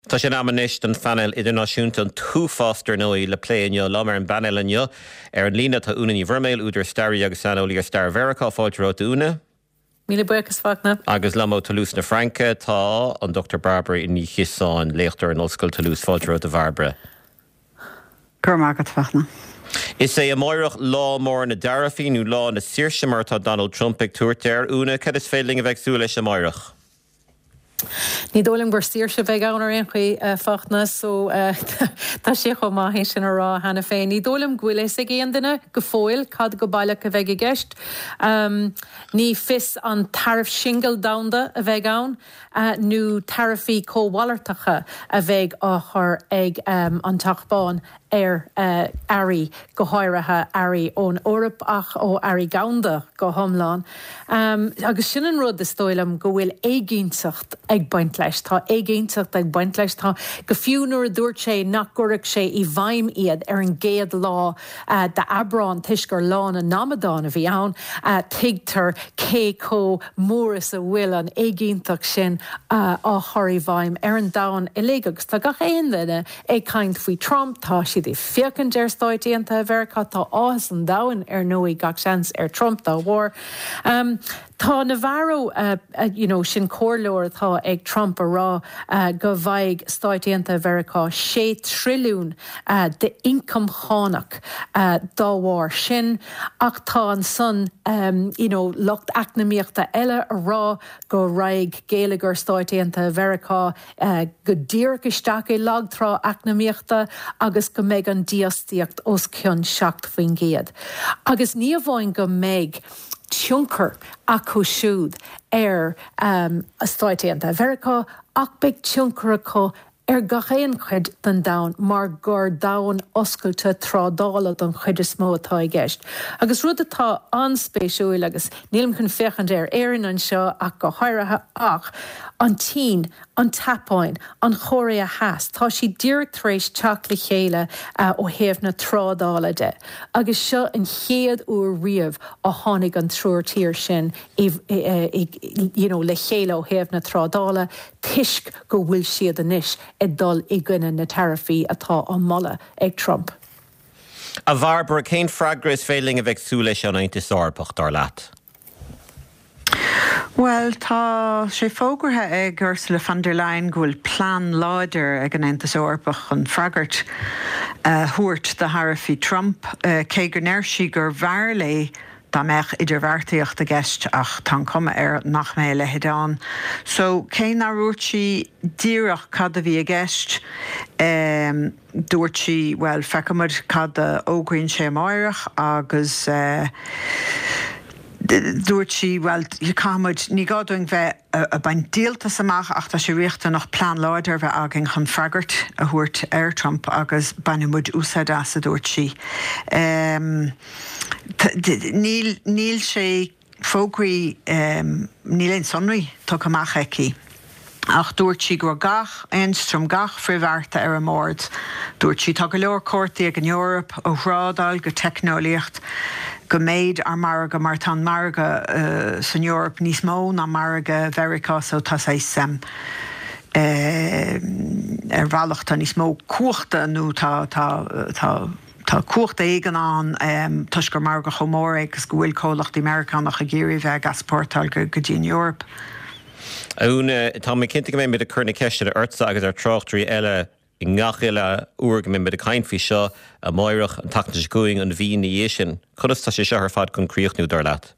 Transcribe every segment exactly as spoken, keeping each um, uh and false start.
Tá sé ammanis den fanel idirnáisiúnta an túfáster nóí le pléinne lamar an banelanne ar an lína tá úna ní bhirméil úidir starí agus sanolí ar star Verica fáilteró úna. Míle buchas fágna. Agus lamo Toulouse na Franca tá an Doctor Barbara in ní chisáin léachtar an Ollscoil Toulouse fáilteró de Barbara. Gur mágad fágna. Is é amóireach lá mór na Darafíú lá na Saoirse mar tá Donald Trump ag túirtear úna cad is féling a bheith súla leis amóireach. Ní dóling gur Saoirse bheith ann ar chuí fachna so tá sé go maithé sin ará hena féin. Ní dólim ghuiile sa géan duine go fóil cad go bailach a bheith i gceist. Um, ní fis an tariff shingle damda a bheith ann uh, nó tarifí cóhhalartacha a bheith á chur ag um, an tachbáin ar uh, airí go háirithe airí ón Eorp ach ó airí ganda go thomláin. Um, agus sin an rud is dóilm go bhfuil éigínsacht ag baint leis, tá éigínsacht ag baint leis, tá go fiúnar dúirt sé nach gurach sé i bhaim iad ar an géad lá uh, de Abrán tuisgur lán a Namadán a bhí ann uh, tigtar cé có móras a bhfuil an éigíntacht sin uh, á choirí bhaim ar an dain i légagus. Tá gach éon duine ag caint faoi Trump tá si the fiacan deirstoidíanta Verica tá áhas an dain ar nóí gach seans ar Trump dá war. Um, tá Navarro uh, uh, you know, sin cóirleoir tá ag Trump a rá uh, go bhaig stoidíanta Verica sé trilliún uh, de income chánach uh, dá war sin ach tá an son um, you know, locht acnamíochta eile a rá go raig géalagar stoidíanta Verica uh, go dír isteach é lagtrá acnamíochta agus go méid an diastaíocht os cionn seacht faoin géad. Agus ní bhhain go méid tiúncar acu siúd ar um, a stoidíanta Verica ach beidh tiúncar acu ar gachéon chuid den dain mar gur dain oscailte trádála don chuid is mó atá i gceist. Agus rud atá anspéisiúil agus nílim chun féchan ar éireann an seo ach go háirithe ach an tí an tapáin an chóirí a heas tá si díreacht rééis teach le chéile uh, ó thaobh na trádála de. Agus seo an chéad uair riamh ó tháinig an trúirtíir sin i, i, i, you know, le chéile ó thaobh na trádála tuisc go bhfuil siad anis i dul i gcuine na tarifaí atá an molla ag Trump. A Barbara cén freagra is féling a bheith súla leis an Aontas Eorpach dar leat. Well, tá sé fógartha ag Ursula von der Leyen gohfuil plán láidir ag an Aontas Eorpach an freagart uh, thuairt de tharifí Trump uh, cé gur néir sí gur bhar lé Tá meach idirhharrtaíocht a gceist ach tá cuma ar nach mé le headán. So cé ná rúirt sí díreach cad a bhí a gceist um, dúirt sí, well, fecamid cad a ógrainn sé máireach agus uh, dúirt sí, well, cámuid ní gáúing bheith a bain díaltas amach ach tá sé riachta nach plán láidir bheith agin chun freagart a thuairt ar Trump agus banimid úsáid as a dúirt sí. Um, Níl, níl sé fógraí um, níl ein sonraí tá amach eici. Ach dúirt sí gur gach einstrom gach frihharrta ar a mórd. Dúirt sí tá go leor córtaí ag an Eorp ó ghrádáil go teicneolaíocht go méid ar marga mar tá marga uh, san Eorp níos mó ná marga Verica so tá é sem uh, ar bhealachta níos mó cuachta nó tá tá tá Tá cuachta éigean an um, tuisgur mar go chomór agus go bhfuil cólacht Americanach a géirí bheith gaspórtáil go go dtíon Eorp. Úna tá mé cinnta go mé mid a chuna ceiste a ursa agus ar trochtarí eile i ngach eile uair go mé mid a cainfí seo a máireach an tacnas going an bhí na dhé sin. Chunas tá sé seo ar fad chun críochnú dar leat.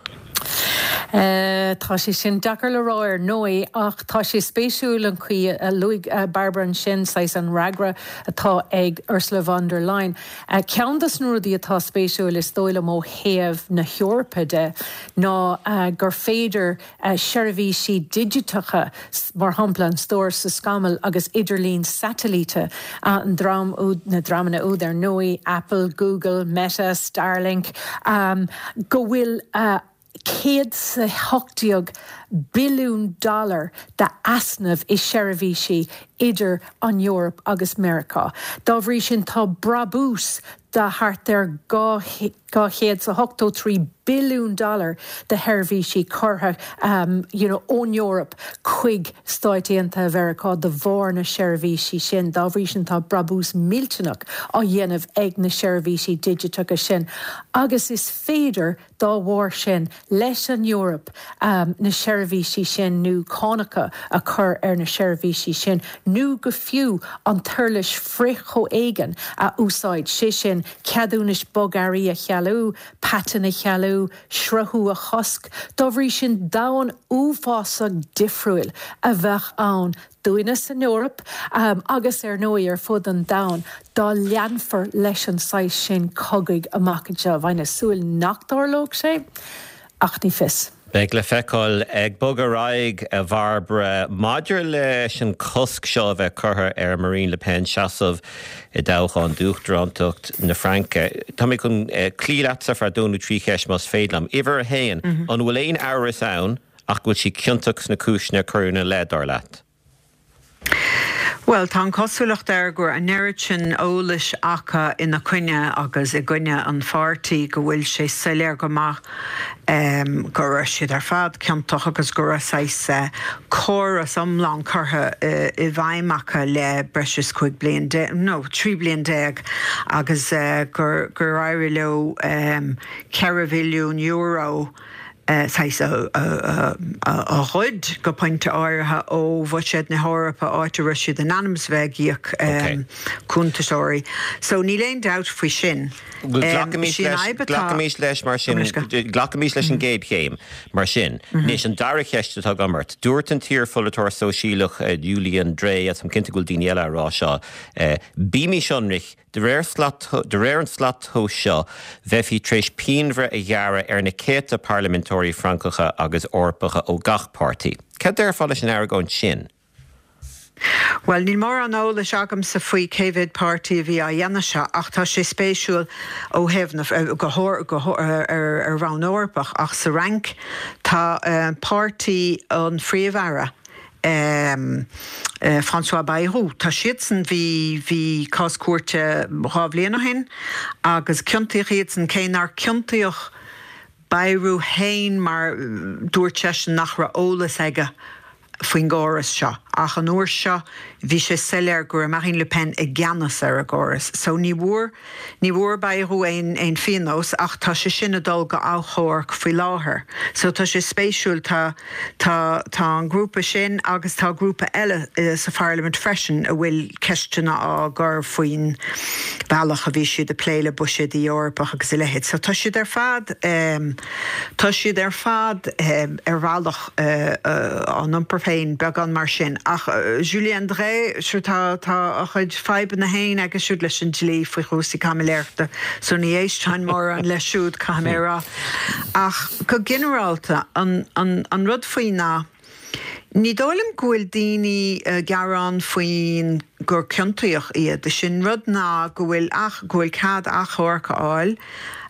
Uh, tá sé sin dachar le ráir nói ach tá sé spéisiúil an chuí uh, Luig uh, Barbara an sin sais an ragra atá ag Ursula von der Leyen. Uh, Ceantas nuairdaí atá spéisiúil is dóile mó thaobh na Eorpaide ná uh, gur féidir uh, seirbhí sí digitacha mar hampla an stóir sa scamal agus idirlín satellite uh, an drám úd na dramana úd ar nói Apple, Google, Meta, Starlink um, go bhfuil uh, céad sa hochtíog billiún dollar de asnamh is seirbhí sí idir an Eorp agus America. Dá bhrí sin tá brabús de hart ar gá chéad sa hochtó trí billiún dollar de hervísí chortha um, you know, ón Europe chuig stáitianta Verá de bhór na seirbhísí sin dáhrí tá brabús mílteach á dhéanamh ag na seirbhísí digiteach sin. Agus is féidir dá bhór sin leis an Europe um, na seirbhísí sin nó cánacha a chur ar na seirbhísí sin nó go fiú an tuirlis fricho éigen a úsáid si sin ceadúnis bogarí a chealú, patan a chealú, shrethú a chosc, dáhrí sin dáin úfásach difriúil a bheith ann dúinas in Europe um, agus ar nóí ar fud an dain dá leanfar leis an sais sin cogaigh amachide bhaine súil nachtarlóg sé ach ní fis. Beg le feicáil ag bogaráig a bharbre maidir leis an cosc seo bheith curtha ar Marine Le Pen seasamh i dáchán dúchtarántacht na Franca. Tá mé chun clíleatsa far dúnú trí cheis más féadlam. Iver a héin an bhfuil éon áras ann ach bhfuil si cinnteach na cúisne curúna ledar leat. Well, tá cosúlacht ar gur a neirid sin ólas acha ina cuine agus i gcuine an pháirtaí go bhfuil sé soiléir go maith um, gur siad ar fad ceantoch agus gur asáis córas omlán curtha uh, i bhaimimeacha le breis chuig blion de, no, trí blion déag agus uh, gur, gur éirí leo um, ceithre mhilliún euro Uh, sais a, a, a, a chud go pointe áirithe ó bhaisiad na Eorpa áitir siad an anamsbheith um, cúntasóirí. So ní léon doubt faoi sin. Glacamís leis mar sin, glacamís leis an géad chéim mar sin. Nís an dara cheiste tá gamart. Dúirt an tír folatóir sóisialach Julian Dre as an cinnte gúil daoine eile rá seo. Bímí sionrich de réir an slat thó seo bheith hí tréis pínre a dheara ar na céta parlamentóirí Francacha agus orpacha ó gach pártaí. Cad déir fála sin airgóin sin? Well, ní mór an óla seagam sa faoi cévid pártaí bhí a dhéana se ach tá sé spéisiúil ó hefnah ar bhán orpach ach sa rank tá pártaí an phríomhhara. Um, uh, François Bayrou tá siadsan bhí bhí coscuirte rábbliana hin agus cinntaí riadsan céinar cinntaíoch Bayrou hain mar dúirte nach ra ólas aige faoin gáras seo ach an uair seo bhí sé soiléir gur Marine Le Pen ag geanas ar a gáras. So ní bhór ní bhór Bayrou ein ein fianós ach tá sé sinna dul go áchóirc faoi láthair. So tá sé spéisiúil tá tá tá an grúpa sin agus tá grúpa eile uh, sa Parliament freisin a bhfuil ceistena á gur faoin bailach a bhí siad a pléile buisiad í Eorpa agus i lehéid. So tá siad ar fad um, tá siad ar fad um, ar bhealach uh, uh, an iompar féin beag an mar sin ach uh, Julien Dre sure tá tá a chuid feibe na hain agus siúd leis an dlí faoi chúsaí camiléirta so ní éis tein mór an leisúd camera ach go generalta an, an, an rud faoin ná ní dólam gúil daoine uh, gearán faoin gur cinntaíoch iad de sin rud ná go bhfuil ach gúil cad achorcha áil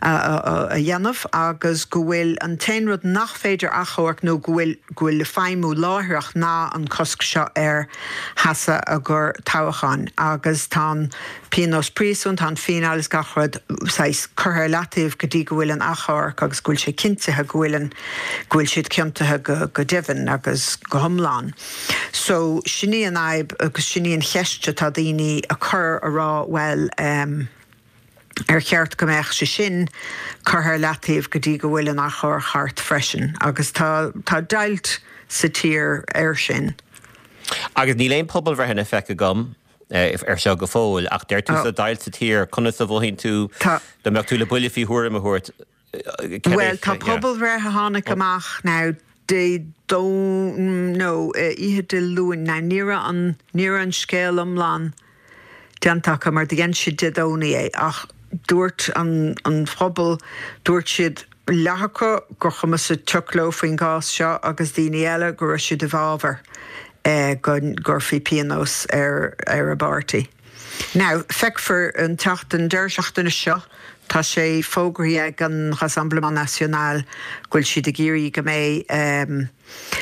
a dhéanamh agus go bhfuil an tain rud nach féidir achorc nó go bhfuil go bhfuil le feimú láthreach ná an cosc seo ar hasa a gur tábhachan agus tá Pianos Príosún tá fiáil gachard sais chutha leatíh go dtí go bhfuil an achorc agus gúil sé cinntethe go bhfuil an gúil siad cinntethe go go deimhin agus go thomláin. So sinní an aib agus sinní an cheiste tá daoine a chur a rá well um, ar cheart go méach sé sin chutha leatíh go dtí go bhfuil an achor chart freisin agus tá tá dailt sa tír ar sin. Agus ní léon pobl bhreithe feice gom if ar seo go fóil ach deir tú sa dailt sa tír chuna sa bhfuil tú do meach tú le buile fí thuair a thuirt. Well, tá pobl bhreithe tháinig amach ná de dó nó ihe de luúin ná níra an níra an scéal amláin deantacha mar dhéan siad de dónaí é ach dúirt an, an phobal dúirt siad leacha gur chumas sa tuló faoin gás seo agus daoine eile gur siad a bhábhar eh, gur fí pianos ar, ar a bártaí. Now, feicfar an teachtain deirseachtainna seo tá sé fógraí ag an Rassemblement National gúil siad a géirí go mé um,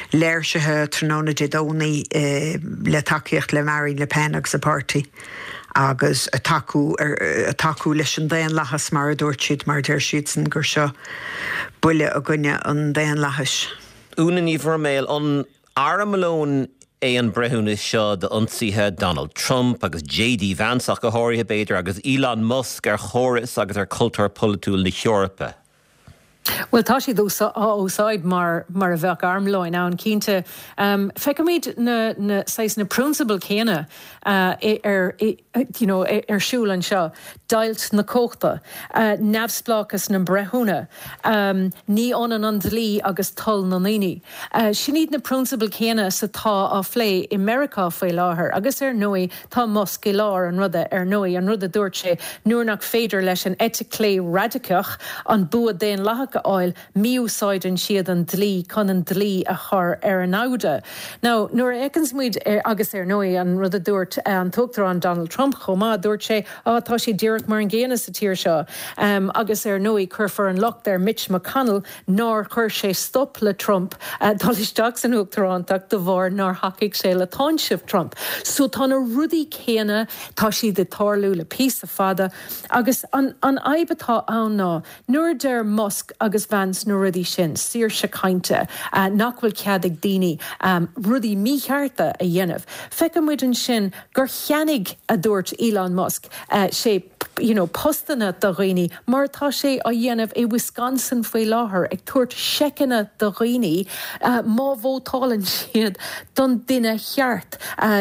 léirsethe tróna de dónaí uh, le takeíocht le Marine Le Pen agus a pártaí. agus a taú a taú leis an déan lechas mar a dúirt siad mar déir siad san gur seo buile a gcuine an déan lechas. Úna ní bhfuir an Aram Malone é an brethún is seo de ionsaithe Donald Trump agus J D Vance ach go háirithe beidir agus Elon Musk ar chóras agus ar cultúr polúil na Eorpa. Well, tá si úsáid mar mar a bheith armláin ná an cínte. Um, Feicimid na, na, na principal céine uh, ar you know, ar siúil an seo, dailt na cóchta, uh, neamhsplachas na brethúna, um, ní anan an dlí agus tal na naoine. Uh, Sinad na principal céine sa tá á phlé America faoi láthair, agus ar nui tá Musk i lár an rudde ar nui an rudde dúirt sé nuair nach féidir leis an eticlé radicach an buad déan lethach áil miúsáidan siad an dlí chun an dlí a chur ar an áide. Now, nuair écans muid agus ar nui an rud a dúirt an tugtar an Donald Trump chomá dúirt sé á tá sé díreach mar an ggéana sa tíir seo um, agus ar nui chur for an locht ar Mitch McConnell nar chur sé stop le Trump uh, dalisteach san uachtarántaach do bhór nar hacaigh sé le táinsibh Trump. So tá na rudí céine tá si de tarlú le pís a fada agus an, an aibatá an ná nuair deir Musk agus Vance na rudí sin sír se cainte uh, nachhfuil ceadig daoine um, rudí míchearta a dhéanamh. Feicimid an sin gur cheannig a dúirt Elon Musk uh, sé you know, postanna do riine, mar tá sé a dhéanamh i Wisconsin faoi láthair ag tuairt secanna do riine uh, má bhótálann siad don duine cheart uh,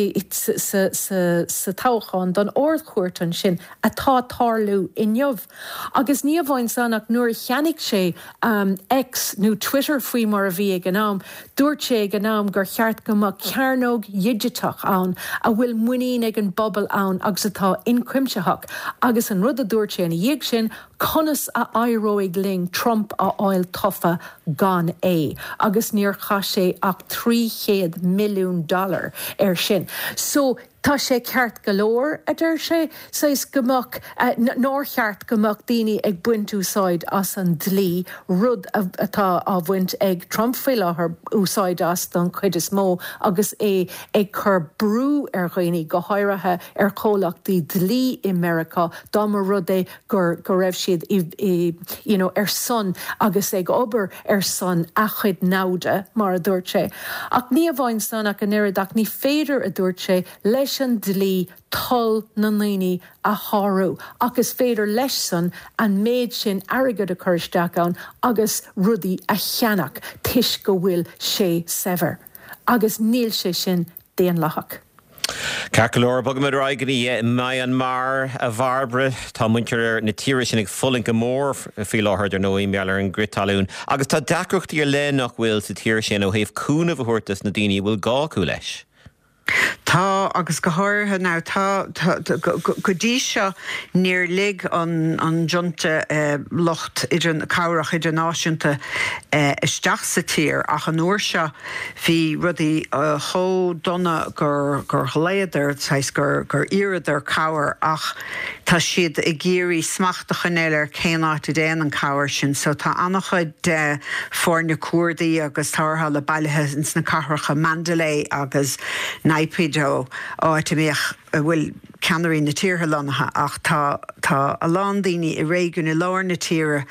sa táchaán don ordchúirt an sin atá tarlú inniuh. Agus ní bhhain sanach nuair cheannig sé um, X nó Twitter faoi mar a bhí ag an nám, dúirt sé ag an nám gur cheart go má cearnóg dhiditeach ann a bhfuil muín ag an bobbal ann agus atá incuimseach. Agus an rud a dúirt sé na dhéag sin conas a airóig ling Trump a áil tofa gan é. Agus níor cha sé ach trí chéad milliún dollar ar sin. So tá sé ceart golóir a dúir sé sais gomach uh, nóir cheart gomach daoine ag buint úsáid as an dlí rud atá a bhaint ag Trump faoi láthair úsáid as don chuid is mó agus é ag chur brú ar ghaoine go háirithe ar chólachtaí dlí America dá mar rud é gur go raibh siad i, i, you know, ar son agus ag obair ar son a chuid náude mar a dúirt sé. Ach ní a bhain san ach an irid ach ní féidir a dúirt sé leis an dlí tol na naoine a háú agus féidir leis san an méid sin airgad a chuirteach ann agus rudaí a cheannach tuis go bhfuil sé sever. Agus níl sé sin déan lethach. Carcolóir bogam aigeí Myanmar a bharbre tá muintear na tíiri sin ag fulling go mór fí láthir ar nóí meallar an gritalún. Agus tá dacrochtaí ar le nach bhfuil sa tíir sin ó héobh cúna bhhuirtas na daoine bhfuil gácú leis. Tá agus go háirthe ná tá go dtí seo níor lig an an junta locht idir cabhrach idirnáisiúnta isteach sa tír ach an uair seo bhí rudaí cho donna gur gur choléidir sais gur gur iiridir cabhar ach tá siad i ggéirí smachtachan eile ar céanáid déan an cabhar sin so tá annachchuid de fórne cuardaí agus tartha le bailithe ins na cabhracha Mandalay agus Naipido áit méoch bhfuil ceanirí na tíortha lonatha ach tá tá a lán daoine i réigiún i lár na tíre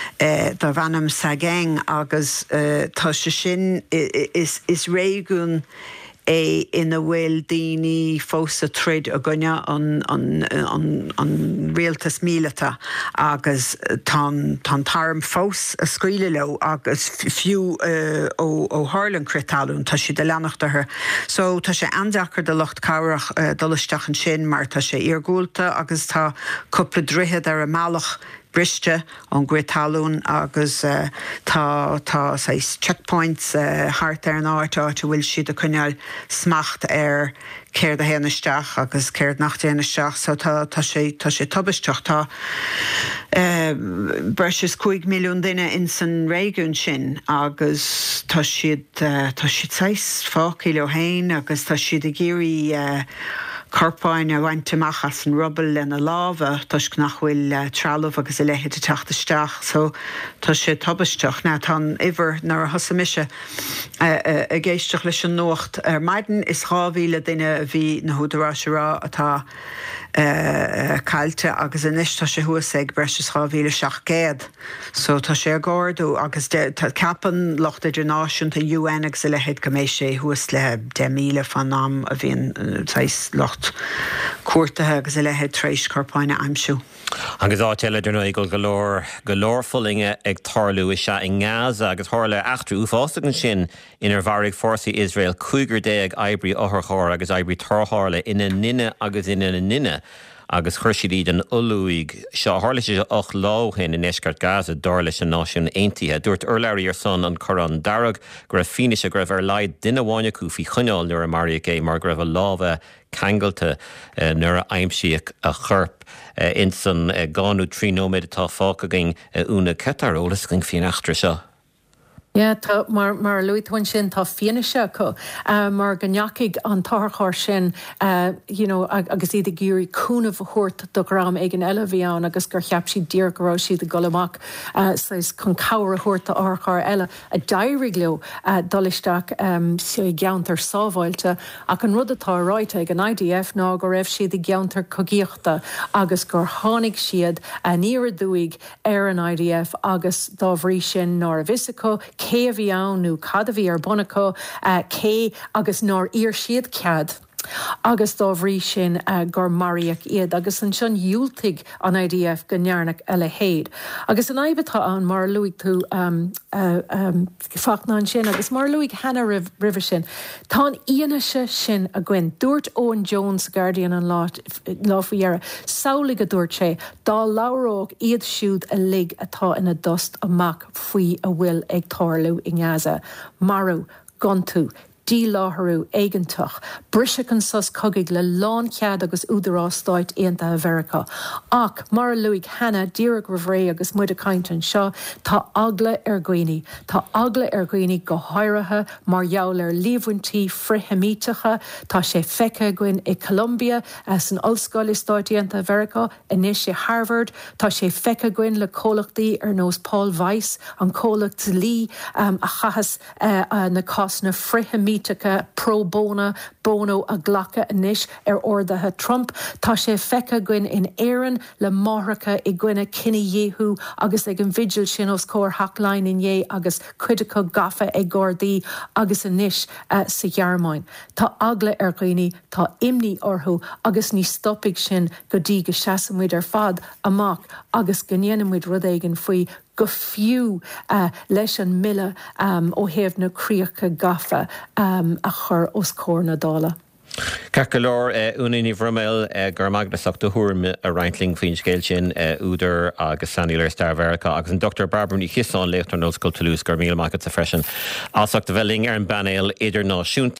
do bhanam Sagaing agus tá sé sin is is réigiún é ina bhfuil daoine fósa trid a gcuine an an an an rialtas míleata agus tá tá tarm fós a scaoile le agus fiú ó ó Harlan critalún tá si de leannachtathe. So tá sé andachar de locht cabhrach dolisteach an sin mar tá sé iargúilta agus tá cúpla drithe ar a mealach briste an Gritalún agus uh, tá tá sais checkpoints uh, hart ar an áit áit bhfuil siad a chuineáil smacht ar céir a héanaisteach agus céir nach déanaisteach so tá tá sé tá sé tubisteach tá uh, breis chuig milliún duine in san réigiún sin agus tá siad uh, tá siad sais fácií le hain agus tá siad a géirí uh, corpáin a bhaintteach as an rubbal lena láha tuis nach bhfuil trealamh agus i lehéad teachtaisteach, so tá sé tabbaisteach ná tá ihar nar a thosamise a ggéisteach leis an nuacht ar maidin is ráhíle duine a bhí na húdarrá atá caiilte agus inis tá sé thuas ag breis ráhíle seach géad, so tá sé gáardú agus ceapan locht idirnáisiúnta U N agus i lehéad go mééis sé thuas le de míle fan nám a bhíon locht cuairtathe agus i lehéad trééis corpáine aimsú. Agus áteile idirna go golóir golóirfulinge ag tarlú is se in Gaza agus tharla achtrú úfástagan sin inar bharigh fórsaí Israel cúigur déag oibrií otharchóir agus oibrií tarthála ina nine agus ina nine. agus chuirsiad an ulúig seo tharla sé ach láhin in Eisceart Gaza dar leis an náisiún aontaithe. Dúirt urlairí ar son an Corán darag gur a finis a greibh ar leid duine bháine cú fí chuneáil nuair a marí gé mar greibh a lábha cangalta nuair a aimsíoach a churp in san gáú trí nóméid atá fáca gin úna cetar ólas gin fion achtra seo. Ja, tá mar mar luúithain sin tá fianne se go uh, mar ganneacaigh an tarchar sin uh, you know, ag, agus iad gúirí cúnamh thuirt do gram ag an eile bhíán agus gur cheap si dír gorá siad a golamach uh, sais chun cabhar a thuirt a archar eile a dairigh leo uh, dolisteach um, si geantar sábhailte ach an rud atá ráite ag an I D F ná go raibh siad i geantar cogíochta agus gur tháinig siad a níor dúig ar an I D F agus dábhrí sin ná a bhisaco cé a bhí ann nó cad a bhí ar bonacó cé agus nóir ír siad cead. Agus dábhrí sin uh, gur maríoach iad agus an sin dúiltigh an I D F go nearnach eile héad. Agus an aibatá an mar luigh tú um, uh, um, fachnáin sin agus mar luigh hena rih rih sin. Tá íanaise sin a gcuin dúirt Owen Jones Guardian an láfuhéara saoligh a dúirt sé dá láróg iad siúd a lig atá ina dust amach faoi a bhfuil ag tarlú i Gaza. Marú, gontú, dí látharú éigentach, brise an sus cogaigh le lán cead agus údarrástáit aonanta a Mheiriceá. Ach, mar luigh hena díreach rihré agus muid a caintean seo, tá agla ar gcuoine. Tá agla ar gcuoine go háirithe mar jaall ar líomhaintí frithimíteacha, tá sé feice gcuin i Columbia as an ollscoil istáit aonanta a Mheiriceá, inis i Harvard, tá sé feice gcuin le cólachtaí ar nós Paul Weiss, an cólacht lí um, a chahas uh, uh, na cos na frithimíteacha pro bona, bono a ghlacha inis ar ordathe Trump. Tá sé feice gcuin in éireann le máthracha i gcuine cinenne dhéthú agus ag an vigil sin os cóir hackline in dhé agus cuideacha gafa ag Gardaí agus inis uh, sa ghearmáin. Tá agla ar gcuoine, tá imní orthú agus ní stoppig sin go dtí go seasamid ar fad amach agus gnéanamid rud éigen faoi go fiú uh, leis an mille um, ó héamh na críocha gafa um, a chur os cór na dála. Carcolor únaí bhrumail gur magnaach do thuairm a reintling faoin scéil sin údar agus Sanníir Star Mheiriceá agus an Doctor Barbara ní Chiasán leachtar nó Scoil Toulouse gur míle maigad sa freisin. Asach do bheling ar an banéil idirnáisiúnta